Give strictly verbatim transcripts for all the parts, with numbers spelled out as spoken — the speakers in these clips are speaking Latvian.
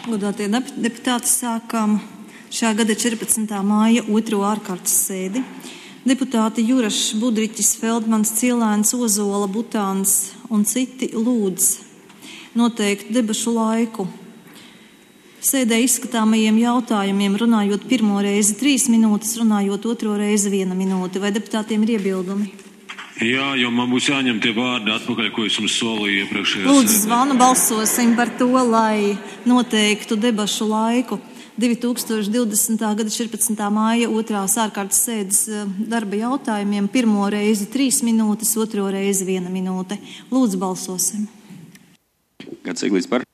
Godātie deputāti, sākam šā gada četrpadsmitā māja otro ārkārtas sēdi. Deputāti Jurašs, Budriķis, Feldmans, Cielēns, Ozola, Butāns un citi lūdz noteikt debašu laiku. Sēdē izskatāmajiem jautājumiem runājot pirmo reizi trīs minūtes, runājot otro reizi viena minūte. Vai deputātiem ir iebildumi? Jā, jo man būs jāņem tie vārdi atpakaļ, ko es jums solīju iepriekšējā. Lūdzu, zvanu balsosim par to, lai noteiktu debašu laiku. divi tūkstoši divdesmitā gada četrpadsmitā māja otrās ārkārtas sēdes darba jautājumiem. Pirmo reizi trīs minūtes, otro reizi viena minūte. Lūdzu, balsosim. Gads Eglīts par.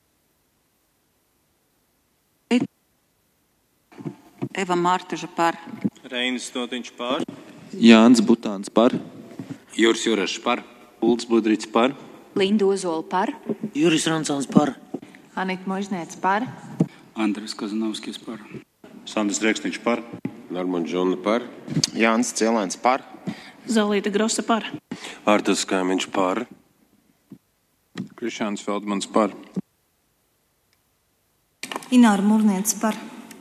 Eva Mārtuža par. Reinis Stotiņš par. Jānis Butāns par. Juris Jurašs par. Ulds Budriķis par. Linda Ozola par. Juris Rancāns par. Anita Možnēts par. Andris Kazanovskis par. Sandis Rēksniņš par. Normons Žona par. Jānis Cielēns par. Zolīta Grosa par. Ārtas Kaimiņš par. Krišāns Feldmans par. Ināra Murniec par.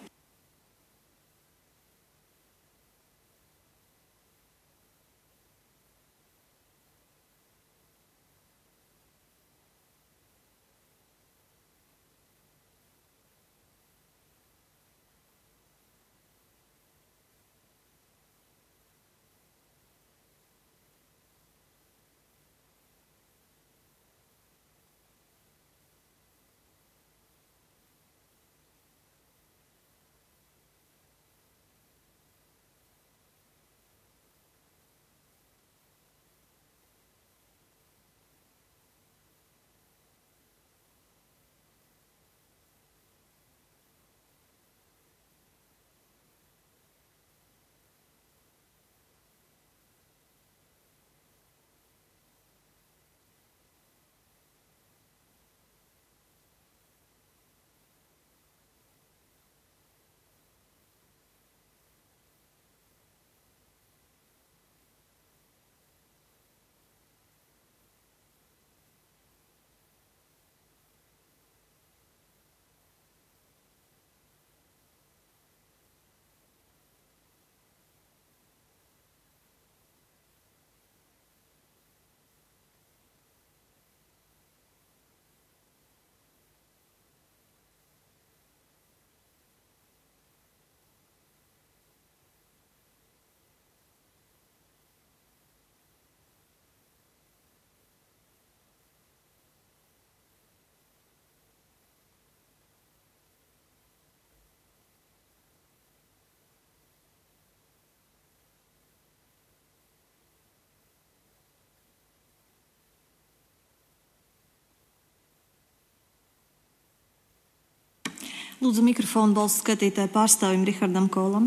Lūdzu, mikrofonu balsu skatītāju pārstāvim Rihardam Kolam.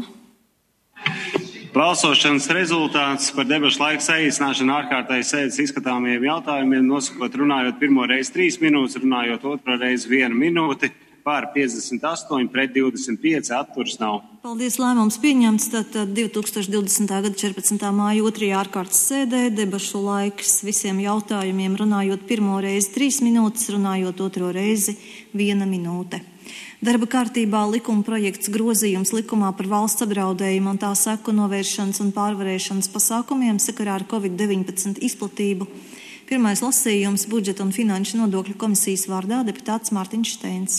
Balsošanas rezultāts par debašu laiku saīsināšanu ārkārtēji sēdes izskatāmajiem jautājumiem, nosakot runājot pirmo reizi trīs minūtes, runājot otro reizi vienu minūti, pār piecdesmit astoņi pret divdesmit pieci, atturas nav. Paldies, lēmums pieņemts. Tātad divi tūkstoši divdesmitā gada četrpadsmitā māja otrajā ārkārtas sēdē debašu laiks visiem jautājumiem, runājot pirmo reizi trīs minūtes, runājot otro reizi viena minūte. Darba kārtībā likuma projekts grozījums likumā par valsts apdraudējumu un tā seku novēršanas un pārvarēšanas pasākumiem sakarā ar covid deviņpadsmit izplatību. Pirmais lasījums budžeta un finanšu nodokļu komisijas vārdā deputāts Mārtiņš Steins.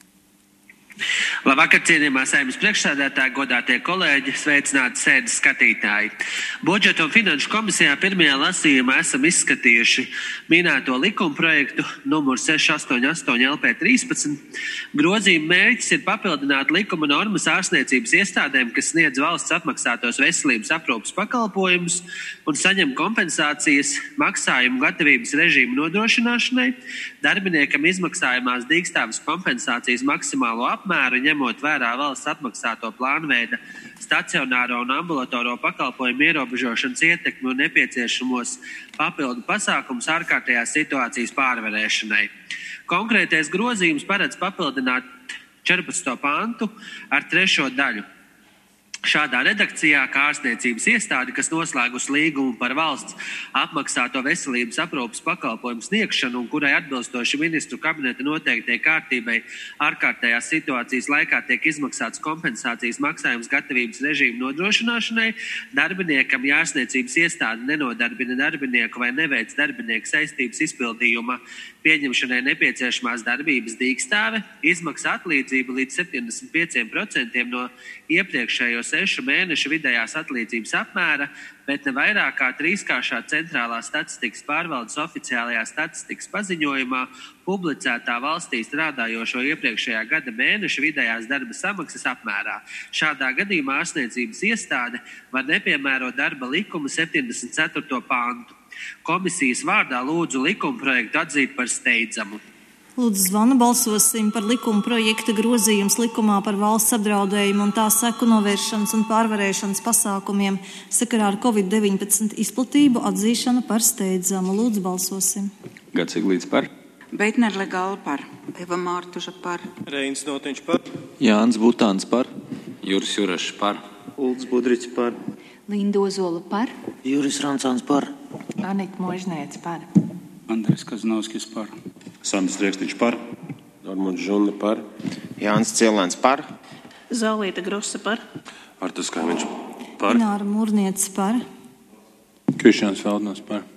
Labvakar, cienījamā Saeimas priekšsēdētāji, godātie kolēģi, sveicināti sēdes skatītāji. Budžeta un finanšu komisijā pirmajā lasījumā esam izskatījuši minēto likuma projektu numur seši astoņi astoņi L P trīspadsmit. Grozījuma mērķis ir papildināt likuma normas ārstniecības iestādēm, kas sniedz valsts apmaksātos veselības aprūpes pakalpojumus un saņem kompensācijas maksājumu gatavības režīmu nodrošināšanai, darbiniekam izmaksājumās dīkstāves kompensācijas maksimālo apmēru, ņemot vērā valsts atmaksāto plānveida stacionāro un ambulatoro pakalpojumu ierobežošanas ietekmi un nepieciešamos papildu pasākumus ārkārtējās situācijas pārvarēšanai. Konkrētais grozījums paredz papildināt četrpadsmito pantu ar trešo daļu. Šādā redakcijā, kā ārstniecības iestāde, kas noslēgusi līgumu par valsts apmaksāto veselības aprūpes pakalpojumu sniegšanu un kurai atbilstoši ministru kabineta noteiktai kārtībai ārkārtējās situācijas laikā tiek izmaksāts kompensācijas maksājums gatavības režīmu nodrošināšanai, darbiniekam, ja ārstniecības iestāde nenodarbina darbinieku vai neveic darbinieku saistības izpildījuma pieņemšanai nepieciešamās darbības dīkstāve, izmaksā atlīdzību līdz septiņdesmit pieciem procentiem no iepriekšējo sešu mēnešu vidējās atlīdzības apmēra, bet ne vairāk kā trīskāršā centrālā statistikas pārvaldes oficiālajā statistikas paziņojumā publicētā valstī strādājošo iepriekšējā gada mēneša vidējās darba samaksas apmērā. Šādā gadījumā ārstniecības iestāde var nepiemērot darba likuma septiņdesmit ceturto pantu. Komisijas vārdā lūdzu likumprojektu atzīt par steidzamu. Lūdzu, zvanu balsosim par likuma projekta grozījums likumā par valsts apdraudējumu un tā seku novēršanas un pārvarēšanas pasākumiem sakarā ar covid deviņpadsmit izplatību atzīšanu par steidzamu. Lūdzu, balsosim. Gats Eglīts par. Beitner Legāla par. Eva Mārtuža par. Reinis Notiņš par. Jānis Butāns par. Juris Jurašs par. Ulds Budrits par. Linda Ozola par. Juris Rancāns par. Anita Možnēca par. Andris Kazanovskis par. Sandis Rēksniņš par. Armands Žona par. Jānis Cielēns par. Zālīta Grosa par. Artas Kāmiņš par. Ināra Mūrnieca par. Krišjāns Feldners par.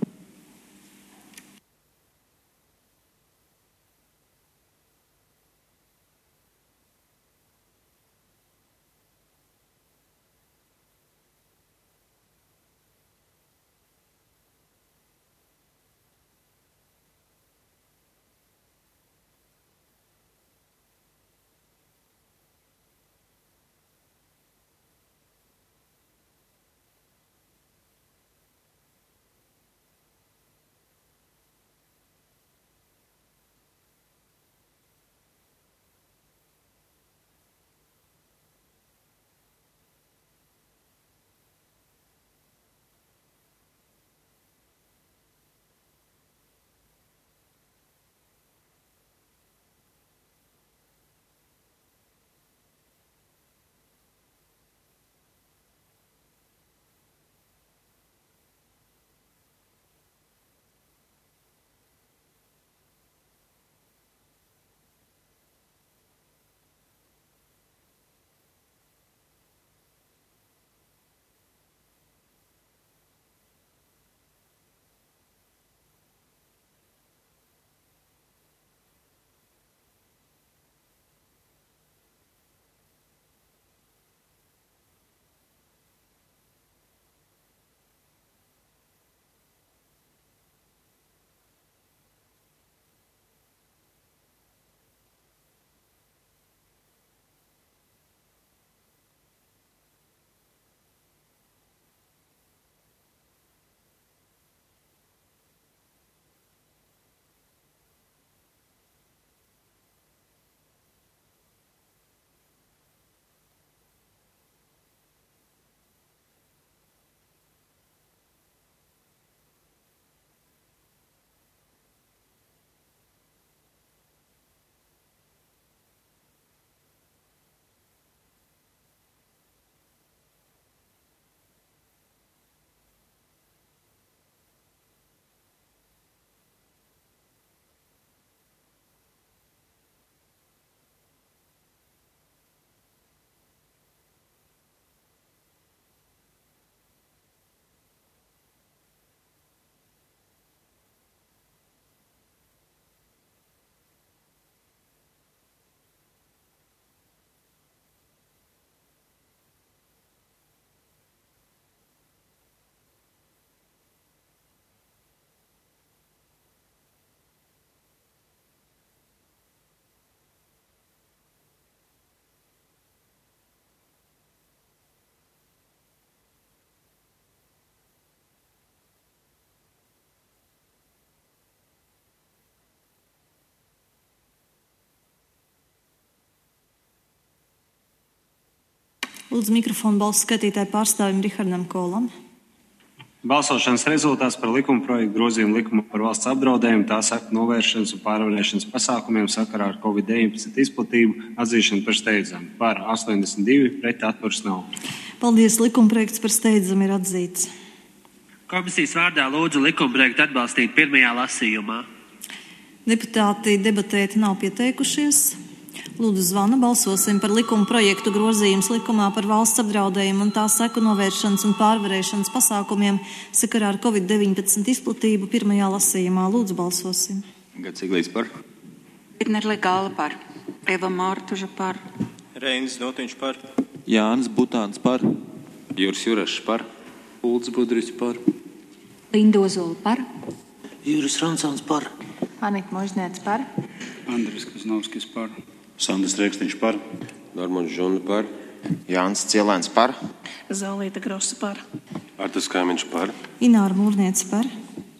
Lūdzu, mikrofonu balsu skatītāju pārstāvim Rihardam Kolam. Balsošanas rezultāts par likuma projektu grozījumu likumā par valsts apdraudējumu, tā seku novēršanas un pārvarēšanas pasākumiem sakarā ar covid deviņpadsmit izplatību atzīšanu par steidzamu. Par astoņdesmit divi, pret atturas nav. Paldies, likuma projekts par steidzamu ir atzīts. Komisijas vārdā lūdzu likuma projektu atbalstīt pirmajā lasījumā. Deputāti debatēt nav pieteikušies. Lūdzu zvana, balsosim par likuma projektu grozījums likumā par valsts apdraudējumu un tā seku novēršanas un pārvarēšanas pasākumiem sakarā ar covid deviņpadsmit izplatību pirmajā lasījumā. Lūdzu balsosim. Gats Iglīts par. Reitner Legāla par. Eva Mārtuža par. Reinis Notiņš par. Jānis Butāns par. Juris Jurašs par. Ulds Budriņš par. Linda Ozola par. Juris Rancāns par. Anita Možnēca par. Andris Kaznovskis par. Sandrs Rēksniņš par. Normons Žuna par. Jānis Cielēns par. Zolīta Grosa par. Artas Kaimiņš par. Ināra Mūrniece par.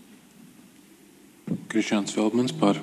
Krišjāns Feldmans par.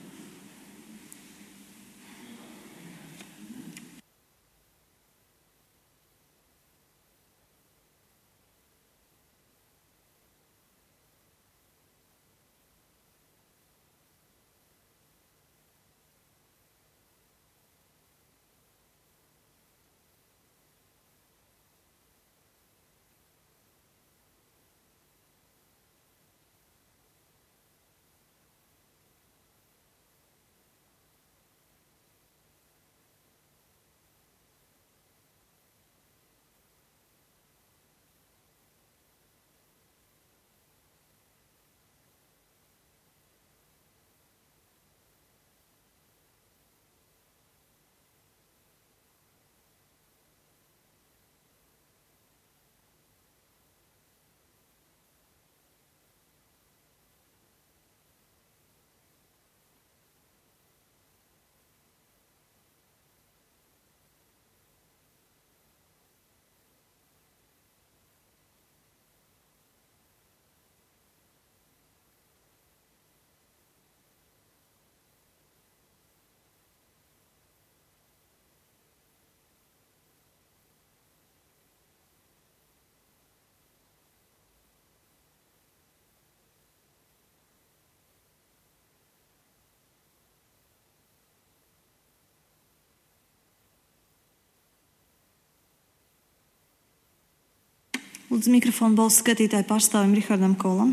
Lūdzu mikrofonu balsu skatītāju pārstāvim Rihardam Kolam.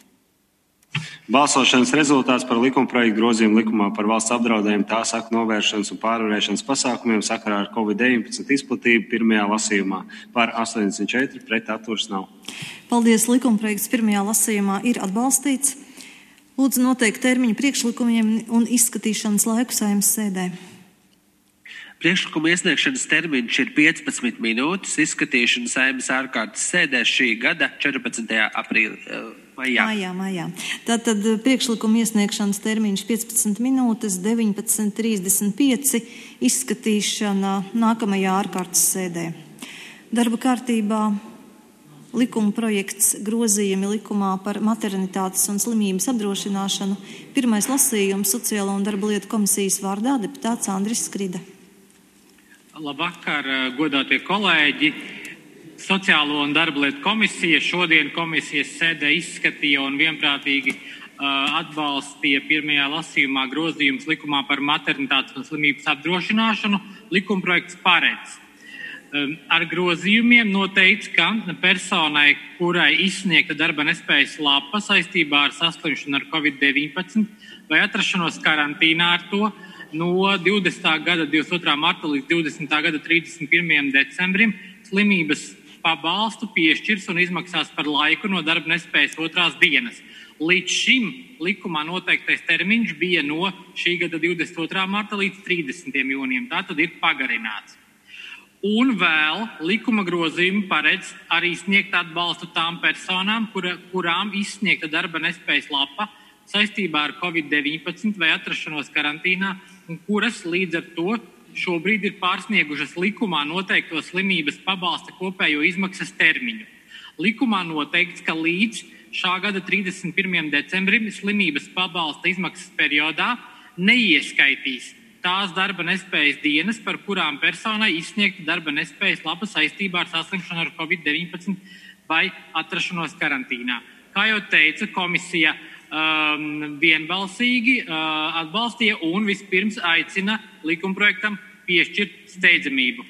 Balsošanas rezultāts par likuma projektu grozījumu likumā par valsts apdraudējumu, tā seku novēršanas un pārvarēšanas pasākumiem sakarā ar covid deviņpadsmit izplatību pirmajā lasījumā. Par astoņdesmit četri, pret atturas nav. Paldies, likuma projekts pirmajā lasījumā ir atbalstīts. Lūdzu noteikt termiņu priekšlikumiem un izskatīšanas laiku Saeimas sēdē. Priekšlikuma iesniegšanas termiņš ir piecpadsmit minūtes, izskatīšana Saeimas ārkārtas sēdē šī gada četrpadsmitajā aprīlī. Maijā. Maijā, maijā. Tātad priekšlikuma iesniegšanas termiņš piecpadsmit minūtes, deviņpadsmit trīsdesmit pieci, izskatīšana nākamajā ārkārtas sēdē. Darba kārtībā likuma projekts grozījumi likumā par maternitātes un slimības apdrošināšanu. Pirmais lasījums Sociālo un darba lietu komisijas vārdā deputāts Andris Skrida. Labvakar, godātie kolēģi! Sociālo un darba lietu komisija šodien komisijas sēdē izskatīja un vienprātīgi uh, atbalstīja pirmajā lasījumā grozījums likumā par maternitātes un slimības apdrošināšanu. Likumprojekts paredz. Um, ar grozījumiem noteikts, ka personai, kurai izsniegta darba nespējas lapa saistībā ar saslimšanu ar covid deviņpadsmit vai atrašanos karantīnā ar to, no divdesmitā gada divdesmit otrā marta līdz divdesmitā gada trīsdesmit pirmajam decembrim slimības pabalstu piešķirs un izmaksās par laiku no darba nespējas otrās dienas. Līdz šim likumā noteiktais termiņš bija no šī gada divdesmit otrā marta līdz trīsdesmitajam jūnijam. Tā tad ir pagarināts. Un vēl likuma grozījumi paredz arī sniegt atbalstu tām personām, kura, kurām izsniegta darba nespējas lapa saistībā ar covid deviņpadsmit vai atrašanos karantīnā, un kuras līdz ar to šobrīd ir pārsniegušas likumā noteikto slimības pabalsta kopējo izmaksas termiņu. Likumā noteikts, ka līdz šā gada trīsdesmit pirmajam decembrim slimības pabalsta izmaksas periodā neieskaitīs tās darba nespējas dienas, par kurām personai izsniegta darba nespējas lapa saistībā ar saslimšanu ar covid deviņpadsmit vai atrašanos karantīnā. Kā jau teicu, komisija um, vienbalsīgi uh, atbalstīja un vispirms aicina likumprojektam piešķirt steidzamību.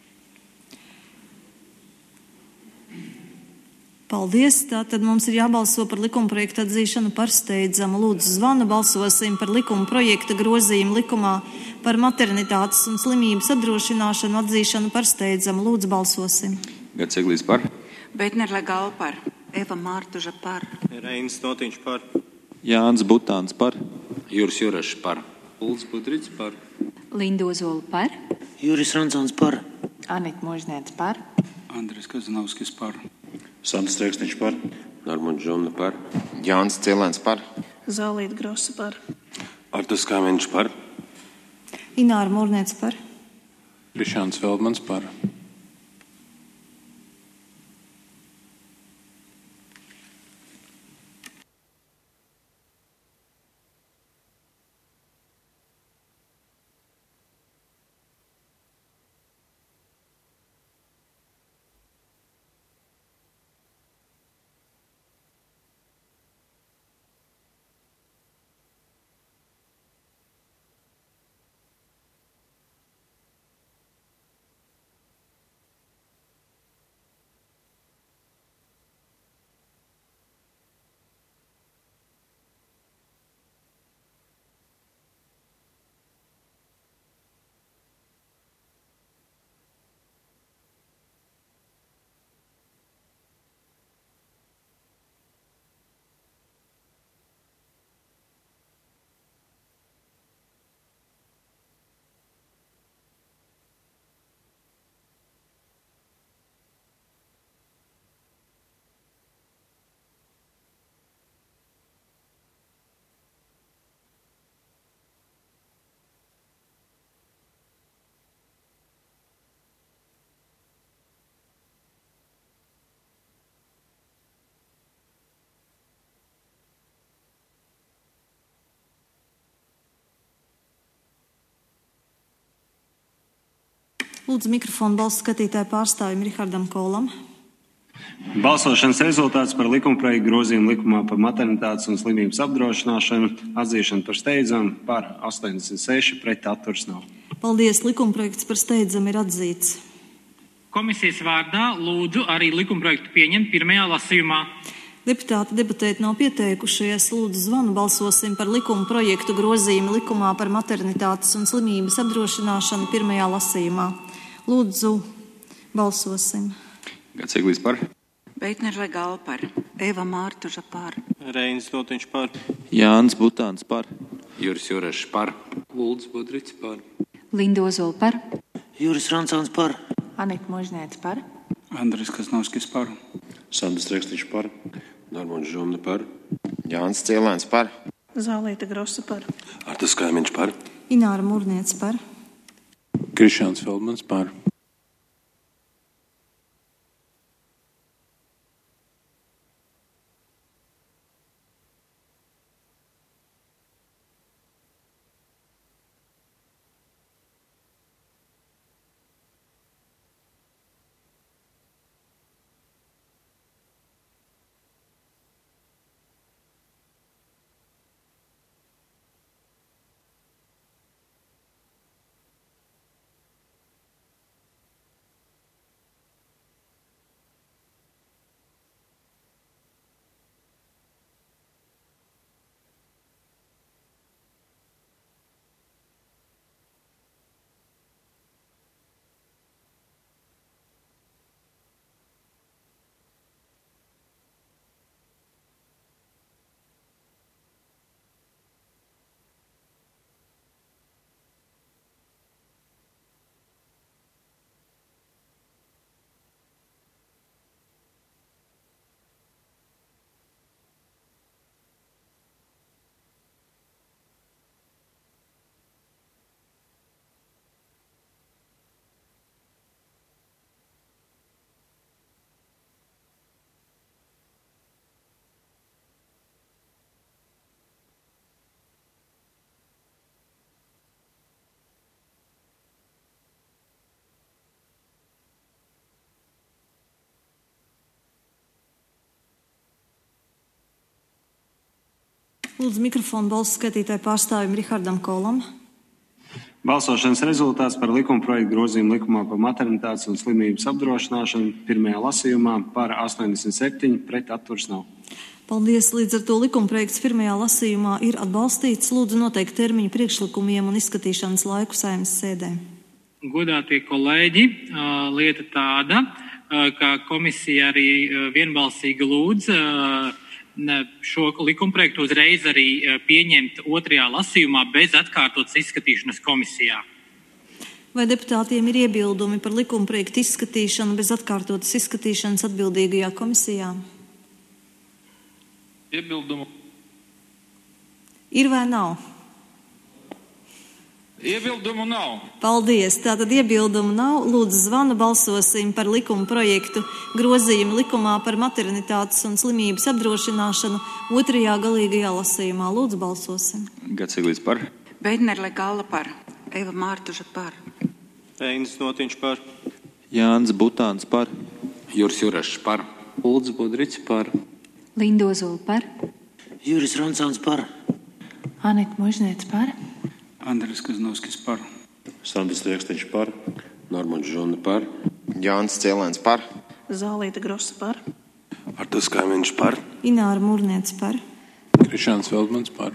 Paldies. Tātad mums ir jābalso par likumprojektu atzīšanu par steidzamu. Lūdzu, zvanu balsosim par likumprojekta grozījumu likumā par maternitātes un slimības apdrošināšanu atzīšanu par steidzamu. Lūdzu, balsosim. Gats Eglīs par. Beitnerle Gala par. Eva Mārtuža par. Reinis Notiņš par. Jānis Butāns par. Juris Jurašs par. Ulds Budrits par. Linda Ozola par. Juris Rancāns par. Anita Možnēts par. Andris Kazanovskis par. Sandis Strēksniņš par. Normons Žona par. Jānis Cielēns par. Zālīta Grosa par. Artas Kāmiņš par. Ināra Mūrniec par. Krišāns Feldmans par. Lūdzu, mikrofonu balsu skatītāju pārstāvim Rihardam Kolam. Balsošanas rezultāts par likumprojektu grozījumu likumā par maternitātes un slimības apdrošināšanu atzīšanu par steidzamu par astoņdesmit seši pret atturs nav. Paldies, likumprojekts par steidzamu ir atzīts. Komisijas vārdā lūdzu arī likumprojektu pieņemt pirmajā lasījumā. Deputāti debatēt nav pieteikušies. Lūdzu, zvanu balsosim par likumprojektu grozījumu likumā par maternitātes un slimības apdrošināšanu pirmajā lasījumā. Lūdzu, balsosim. Gats Eglīs par. Beitnerle Gala par. Eva Mārtuža par. Reinis Notiņš par. Jānis Butāns par. Juris Jurašs par. Ulds Budrits par. Linda Ozola par. Juris Rancāns par. Anita Možnēts par. Andris Kazanovskis par. Sandis Strēksniņš par. Normons Žona par. Jānis Cielēns par. Zālīta Grosa par. Artas Kāmiņš par. Ināra Mūrniec par. Krišāns Feldmans par. Lūdzu mikrofonu balsu skaitītāju pārstāvim Rihardam Kolam. Balsošanas rezultāts par likuma projektu grozījumu likumā par maternitātes un slimības apdrošināšanu pirmajā lasījumā par astoņdesmit septiņi, pret atturas nav. Paldies, līdz ar to likuma projekts pirmajā lasījumā ir atbalstīts. Lūdzu noteikt termiņu priekšlikumiem un izskatīšanas laiku Saeimas sēdē. Godātie kolēģi, lieta tāda, ka komisija arī vienbalsīgi lūdz šo likumprojektu uzreiz arī pieņemt otrajā lasījumā bez atkārtotas izskatīšanas komisijā. Vai deputātiem ir iebildumi par likumprojektu izskatīšanu bez atkārtotas izskatīšanas atbildīgajā komisijā? Iebildumu. Ir vai nav? Iebildumu nav. Paldies. Tātad iebildumu nav. Lūdzu zvanu, balsosim par likuma projektu grozījumu likumā par maternitātes un slimības apdrošināšanu otrajā galīgajā lasījumā. Lūdzu balsosim. Gats Eglīts par. Beidnerle Gala par. Eva Mārtuža par. Einis Notiņš par. Jānis Butāns par. Juris Jurašs par. Ulds Budrits par. Linda Ozola par. Juris Ronsons par. Anita Možņēts par. Andris Kaznovskis par. Sandis Riekstiņš par. Normons Žona par. Jānis Cielēns par. Zālīta Grosa par. Artas Kaimiņš par. Ināra Murniec par. Krišāns Feldmans par.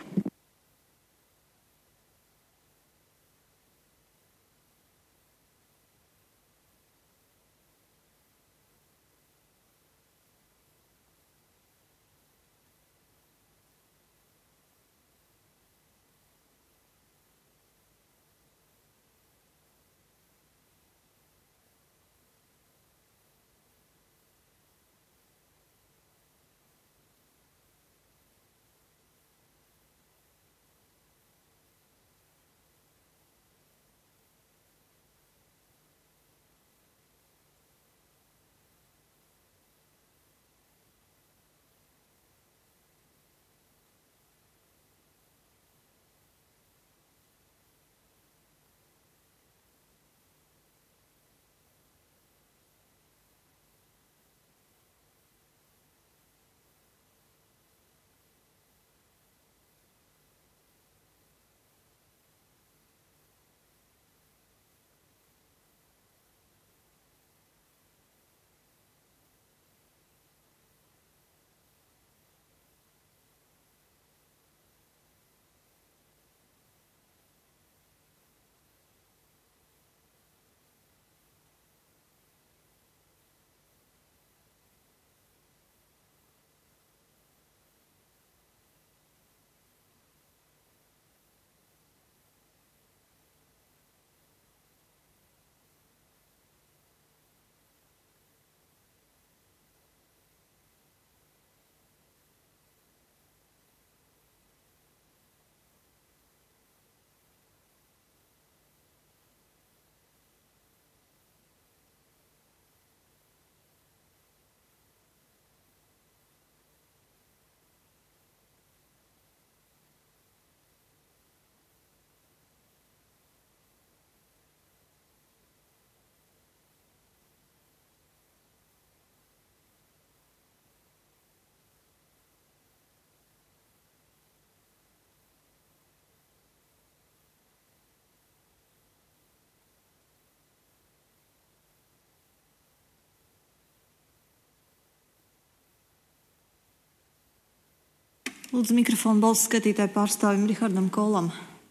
Lūdzu mikrofonu balsu skatītāju pārstāvim Rihardam Kolam.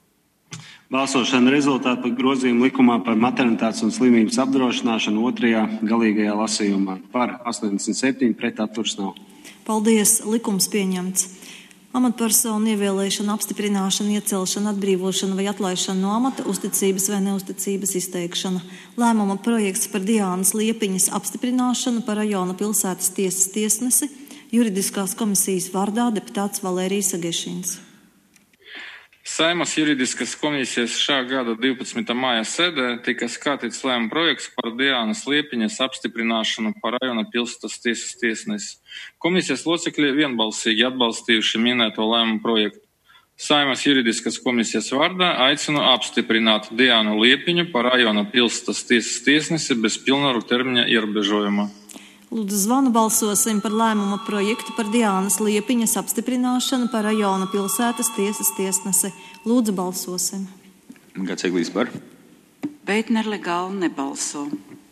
Balsošana rezultāti par grozījumu likumā par maternitātes un slimības apdrošināšanu otrajā galīgajā lasījumā par astoņdesmit septiņi, pret atturas nav. Paldies, likums pieņemts. Amatpersonu ievēlēšana, apstiprināšana, iecelšana, atbrīvošana vai atlaišana no amata, uzticības vai neuzticības izteikšana. Lēmuma projekts par Diānas Liepiņas apstiprināšanu par rajona pilsētas tiesas tiesnesi, juridiskās komisijas vārdā deputāts Valērijas Agešins. Saeimas juridiskās komisijas šā gada divpadsmitā māja sēdē tika skatīts lēmuma projekts par Diānas Liepiņas apstiprināšanu par rajona pilsētas tiesas tiesnesi. Komisijas locekļi vienbalsīgi atbalstījuši minēto lēmuma projektu. Saeimas juridiskās komisijas vārdā aicinu apstiprināt Diānu Liepiņu par rajona pilsētas tiesas tiesnesi bez pilnvaru termiņa ierobežojuma. Lūdzu, zvanu balsosim par lēmuma projektu par Diānas Liepiņas apstiprināšanu par rajona pilsētas tiesas tiesnesi. Lūdzu, balsosim. Gats Eglīs par. Beitner Legāla nebalso.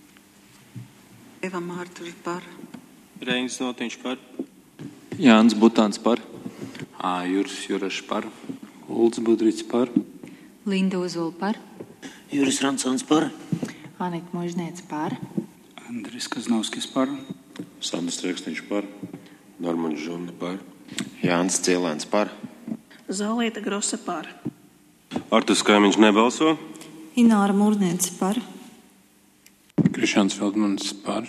Eva Mārtuža par. Reinis Notiņš par. Jānis Butāns par. Juris Jurašs par. Ulds Budrits par. Linda Ozola par. Juris Ronsons par. Anita Možniece par. Andris Kaznovskis par. Sandis Rieksteņš par. Normāns Žona par. Jānis Cielēns par. Zālīta Grosa par. Artus Kaimiņš nebalso. Ināra Mūrniece par. Krišāns Feldmans par.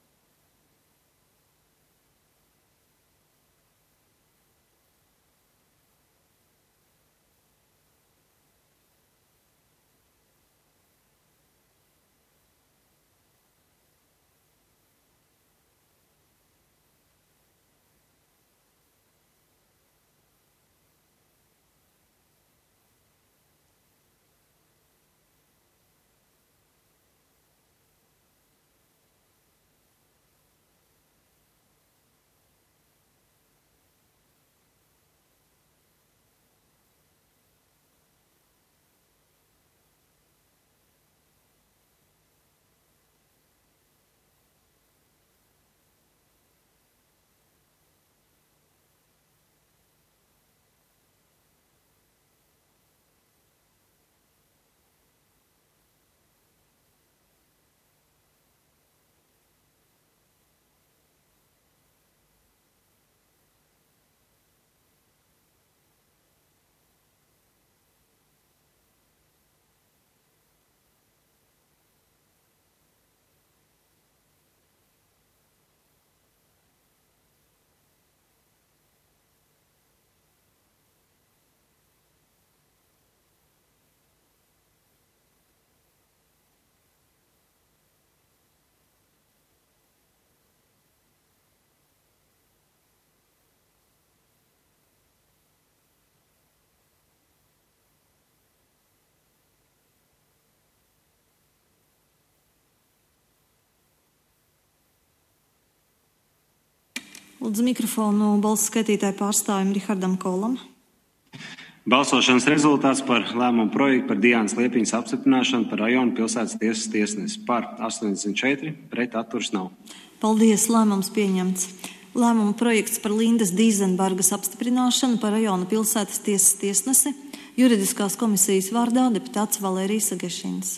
Lūdzu, mikrofonu balsu skaitītāju pārstāvim Rihardam Kolam. Balsošanas rezultāts par lēmumu projektu par Diānas Liepiņas apstiprināšanu par rajona pilsētas tiesas tiesnesi. Par astoņdesmit četri, pret atturas nav. Paldies, lēmums pieņemts. Lēmuma projekts par Lindas Dīzenbergas apstiprināšanu par rajona pilsētas tiesas tiesnesi. Juridiskās komisijas vārdā deputāts Valērijas Agešins.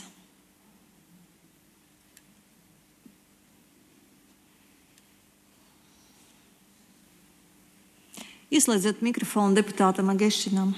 Ieslēdziet mikrofonu deputātam Agešinam.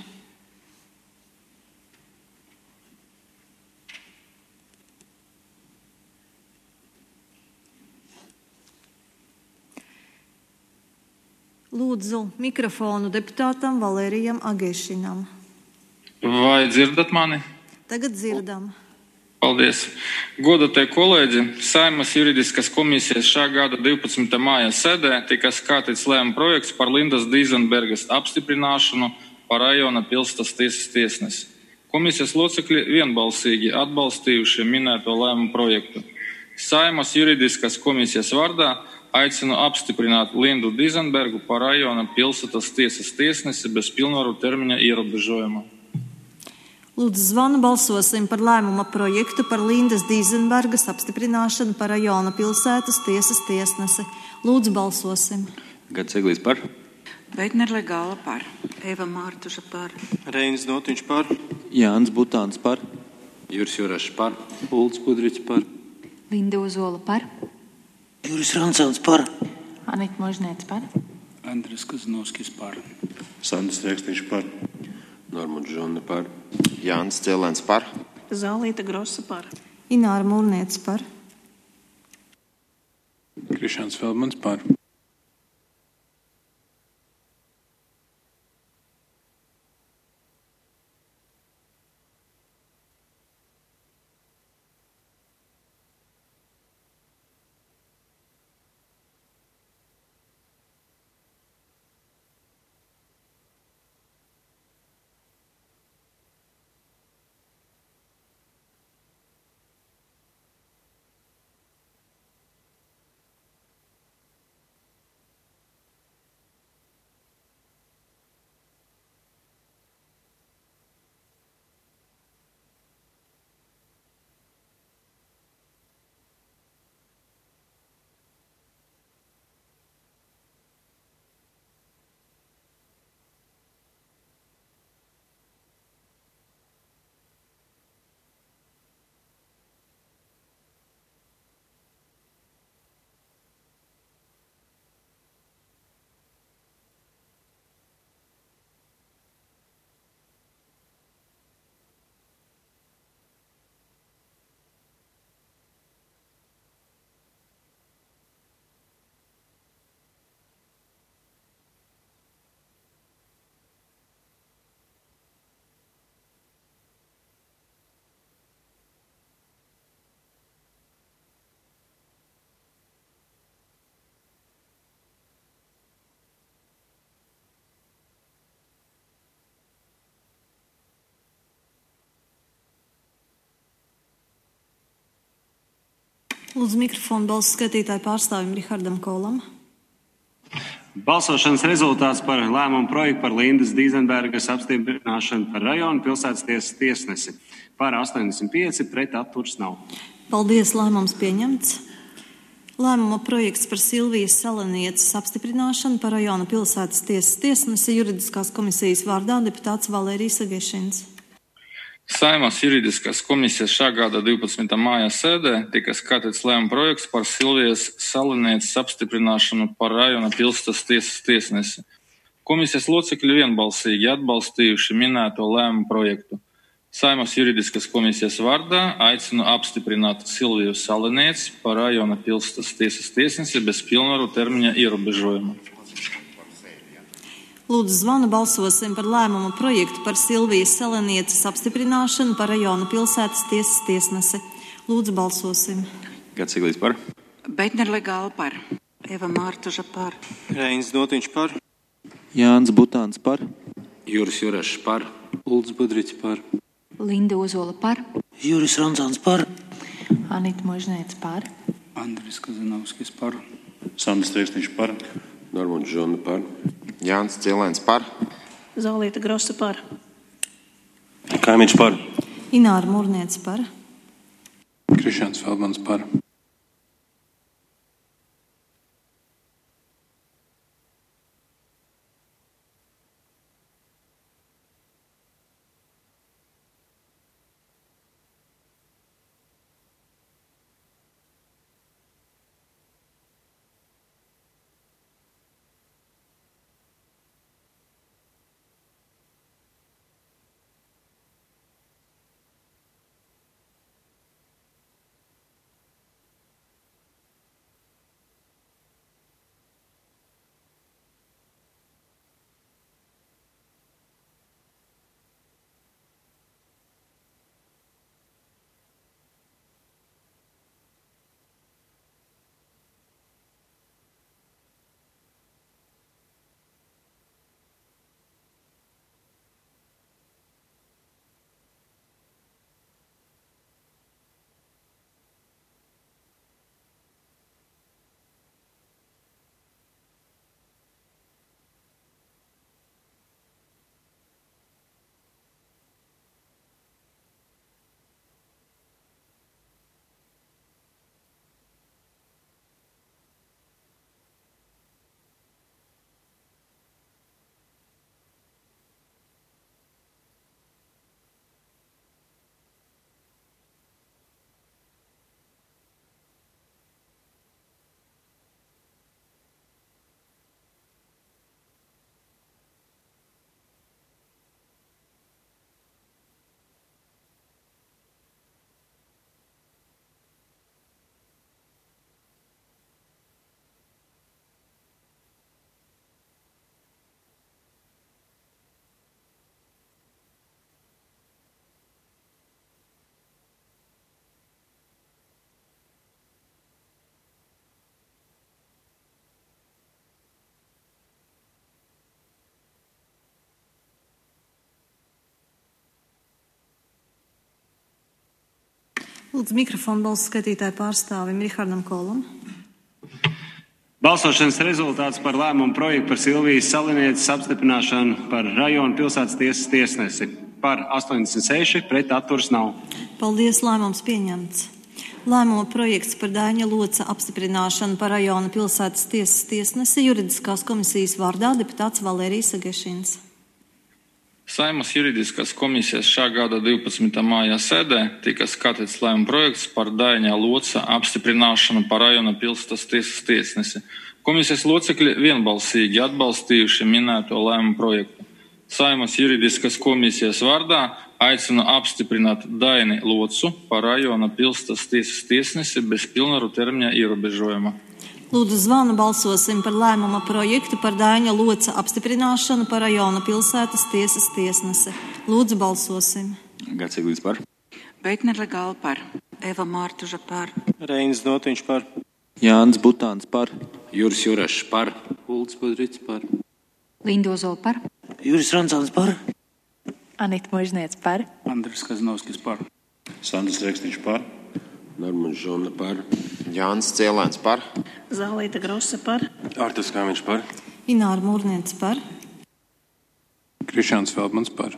Lūdzu, mikrofonu deputātam Valērijam Agešinam. Vai dzirdat mani? Tagad dzirdam. Paldies. Godatie kolēģi, Saeimas juridiskās komisijas šā gada divpadsmitā māja sēdē tika skatīts lēmuma projekts par Lindas Dīzenbergas apstiprināšanu par rajona pilsētas tiesas tiesnesi. Komisijas locekļi vienbalsīgi atbalstījuši minēto lēmumu projektu. Saeimas juridiskās komisijas vārdā aicinu apstiprināt Lindu Dīzenbergu par rajona pilsētas tiesas tiesnesi bez pilnvaru termiņa ierobežojuma. Lūdzu, zvanu balsosim par lēmuma projektu par Lindas Dīzenbergas apstiprināšanu par rajona pilsētas tiesas tiesnesi. Lūdzu, balsosim. Gats Eglīs par. Beitner Legāla par. Eva Mārtuža par. Reinis Notiņš par. Jānis Butāns par. Juris Jurašs par. Ulds Budrits par. Linda Ozola par. Juris Ronsons par. Anita Možniece par. Andris Kaznovskis par. Sandis Rieksteņš par. Normāns Žona par. Jānis Cielēns par. Zālīta Grosa par. Ināra Mūrniece par. Krišāns Feldmans par. Lūdzu mikrofonu balsu skatītāju pārstāvim Rihardam Kolam. Balsošanas rezultāts par lēmumu projektu par Lindas Dīzenbergas apstiprināšanu par rajonu pilsētas tiesas tiesnesi. Par astoņdesmit pieci, pret atturs nav. Paldies, lēmums pieņemts. Lēmuma projekts par Silvijas Salenieces apstiprināšanu par rajona pilsētas tiesas tiesnesi juridiskās komisijas vārdā deputāts Valērijas Sagešins. Saeimas juridiskās komisijas šā gada divpadsmitā māja sēdē tika skatīts lēmuma projekts par Silvijas Salenieces apstiprināšanu par rajona pilsētas tiesas tiesnesi. Komisijas locekļi vienbalsīgi atbalstījuši minēto lēmumu projektu. Saeimas juridiskās komisijas vārdā aicinu apstiprināt Silviju Salenieci par rajona pilsētas tiesas tiesnesi bez pilnvaru termiņa ierobežojuma. Lūdzu, zvanu balsosim par lēmumu projektu par Silvijas Salenieces apstiprināšanu par rajona pilsētas tiesas tiesnesi. Lūdzu, balsosim. Gats Eglīs par. Beitnerle Gala par. Eva Mārtuža par. Reinis Notiņš par. Jānis Butāns par. Juris Jurašs par. Ulds Budriķis par. Linda Ozola par. Juris Rancāns par. Anita Možnēts par. Andris Kazanovskis par. Sandis Strēksniņš par. Normons Žona par. Jānis Cielēns par. Zālieta Grosa par. Kaimiņš par. Ināra Mūrniece par. Krišāns Feldmans par. Lūdzu, mikrofonu balsu skatītāju pārstāvim Rihardam Kolam. Balsošanas rezultāts par lēmumu projektu par Silvijas Salenieces apstiprināšanu par rajona pilsētas tiesas tiesnesi. Par astoņdesmit seši, pret atturs nav. Paldies, lēmums pieņemts. Lēmuma projekts par Daiņa Loca apstiprināšanu par rajona pilsētas tiesas tiesnesi juridiskās komisijas vārdā deputāts Valērijas Sagešins. Saeimas juridiskās komisijas šā gada divpadsmitā māja sēdē tika skatīts lēmuma projekts par Daiņa Loca apstiprināšanu par rajona pilsētas tiesas tiesnesi. Komisijas locekļi vienbalsīgi atbalstījuši minēto lēmuma projektu. Saeimas juridiskās komisijas vārdā aicinu apstiprināt Daini Locu par rajona pilsētas tiesas tiesnesi bez pilnvaru termiņa ierobežojuma. Lūdzu, zvanu balsosim par lēmuma projektu par Daiņa Loca apstiprināšanu par rajona pilsētas tiesas tiesnesi. Lūdzu, balsosim. Gats Eglīs par. Beitnerle Gala par. Eva Mārtuža par. Reinis Notiņš par. Jānis Butāns par. Juris Jurašs par. Ulds Budriķis par. Linda Ozola par. Juris Rancāns par. Anita Možnēts par. Andris Kazanovskis par. Sandis Strēksniņš par. Normons Žona par. Jānis Cielēns par. Zālīta Grosa par. Artis Kāmiņš par. Ināra Mūrniece par. Krišjāns Feldmans par.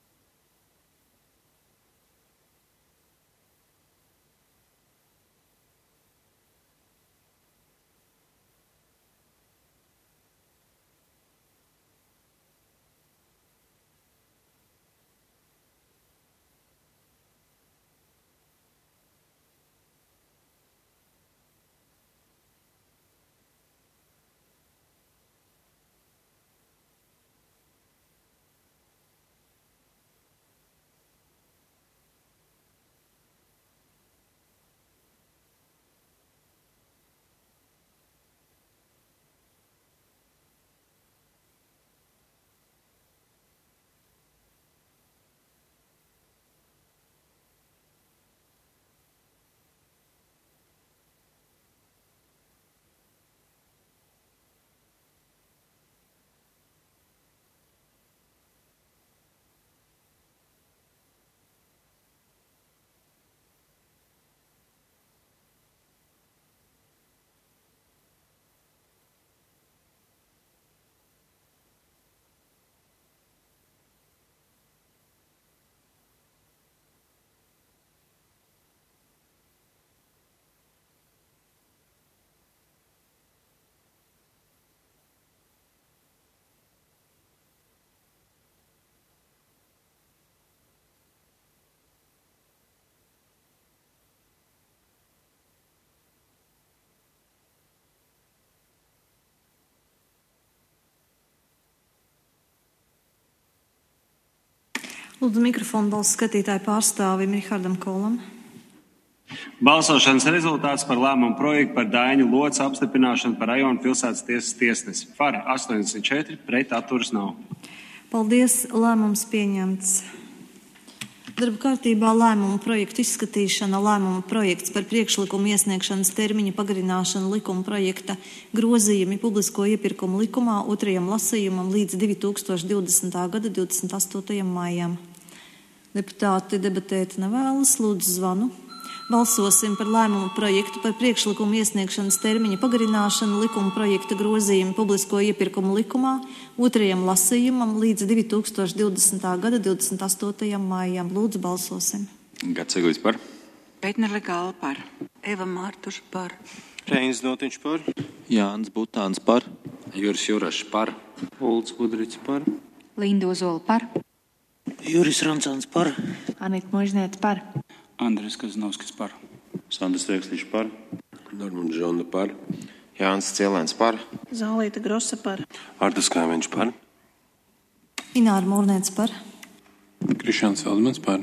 Lūdzu mikrofonu balsu skatītāju pārstāvim Rihardam Kolam. Balsošanas rezultāts par lēmumu projektu par Daiņu Lodes apstiprināšanu par rajonu pilsētas tiesas tiesnesi. Par astoņdesmit četri, pret atturas nav. Paldies, lēmums pieņemts. Darba kārtībā lēmumu projektu izskatīšana, lēmumu projekts par priekšlikumu iesniegšanas termiņu pagarināšanu likuma projekta grozījumi publisko iepirkumu likumā otrajam lasījumam līdz divi tūkstoši divdesmitā gada divdesmit astotajam maijam. Deputāti debatēt nevēlas, lūdzu zvanu. Balsosim par lēmumu projektu par priekšlikumu iesniegšanas termiņa pagarināšanu likuma projekta grozījumu publisko iepirkumu likumā otrajam lasījumam līdz divi tūkstoši divdesmitā gada divdesmit astotajam maijam. Lūdzu, balsosim. Gats Eglīts par. Pētnerle Gala par. Eva Mārtuša par. Reinis Notiņš par. Jānis Butāns par. Juris Jurašs par. Ulds Udrics par. Linda Ozola par. Juris Rancāns par. Anita Mužniece par. Andris Kazinovskis par. Sandis Strēksniņš par. Normons Žona par. Jānis Cielēns par. Zālīta Grosa par. Artis Kāmiņš par. Ināra Mūrniece par. Krišjāns Feldmans par.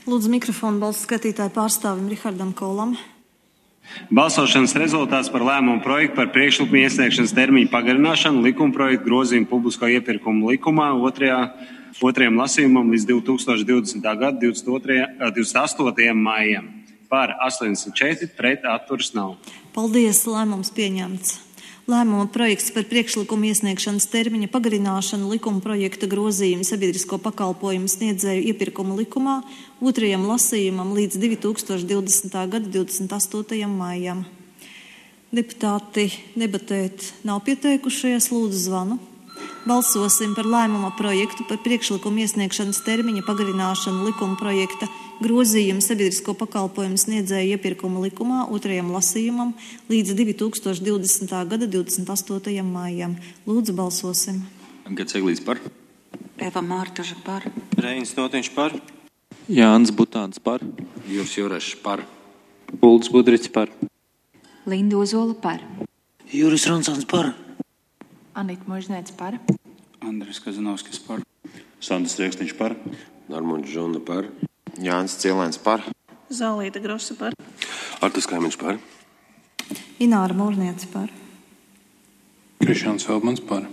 Lūdzu mikrofonu balsu skatītāju pārstāvim Rihardam Kolam. Balsošanas rezultāts par lēmumu projektu par priekšlikumu iesniegšanas termiņu pagarināšanu likuma projektu grozījumu publisko iepirkumu likumā otrajā, otrajam lasījumam līdz divi tūkstoši divdesmitā gada divdesmit astotajam maijam. Par astoņdesmit četri, pret atturas nav. Paldies, lēmums pieņemts. Lēmuma projekts par priekšlikumu iesniegšanas termiņa pagarināšanu likuma projekta grozījumu sabiedrisko pakalpojumu sniedzēju iepirkuma likumā otrajam lasījumam līdz divi tūkstoši divdesmitā gada divdesmit astotajam maijam. Deputāti debatēt nav pieteikušies, lūdzu zvanu. Balsosim par lēmuma projektu par priekšlikumu iesniegšanas termiņa pagarināšanu likuma projekta grozījumu sabiedrisko pakalpojumu sniedzēju iepirkuma likumā otrajam lasījumam līdz divi tūkstoši divdesmitā gada divdesmit astotajam maijam. Lūdzu, balsosim. Gats Eglīts par. Eva Mārtuža par. Reinis Notiņš par. Jānis Butāns par. Juris Jurašs par. Ulds Budrits par. Linda Ozola par. Juris Rancāns par. Anita Možnēts par. Andris Kazanovskis par. Sandis Strēksniņš par. Normons Žona par. Jānis Cielēns par. Zālīta Grosa par. Artis Kaimiņš par. Ināra Mūrniece par. Krišāns Feldmans par.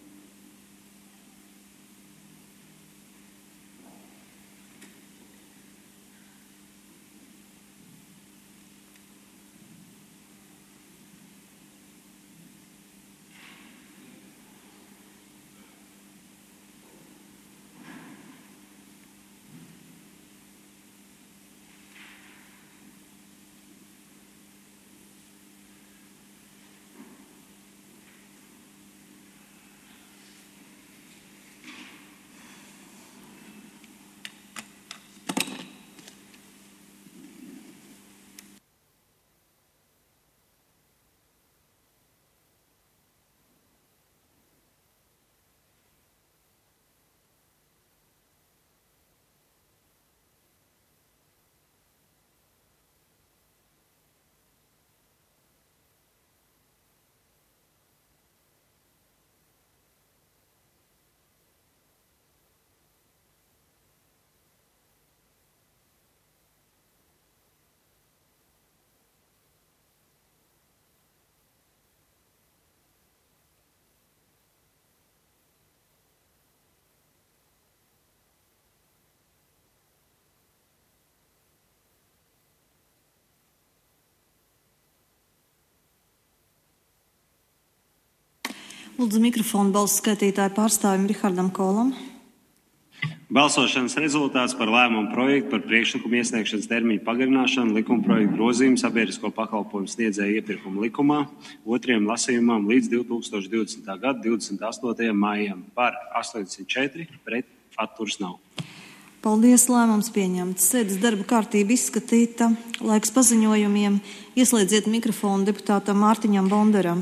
Lūdzu mikrofonu balsu skaitītāju pārstāvim Rihardam Kolam. Balsošanas rezultāts par lēmumu projektu par priekšlikumu iesniegšanas termiņu pagarināšanu likuma projektu grozījumu sabiedrisko pakalpojumu sniedzēju iepirkuma likumā otrajam lasījumam līdz divi tūkstoši divdesmitā gada divdesmit astotajam maijam. Par astoņdesmit četri, pret atturas nav. Paldies, lēmums pieņemts. Sēdes darba kārtība izskatīta. Laiks paziņojumiem. Ieslēdziet mikrofonu deputātam Mārtiņam Bondaram.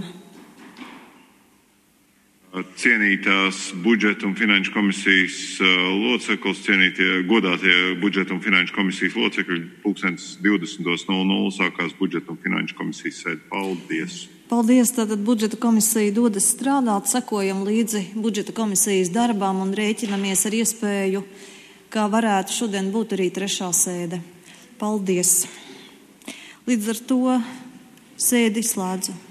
Cienītās budžeta un finanšu komisijas loceklis, cienītie godātie budžeta un finanšu komisijas locekļi, pulkstens divdesmit nulle nulle sākās budžeta un finanšu komisijas sēde. Paldies! Paldies! Tātad budžeta komisija dodas strādāt, sekojam līdzi budžeta komisijas darbām un rēķinamies ar iespēju, kā varētu šodien būt arī trešā sēde. Paldies! Līdz ar to sēdi slēdzu.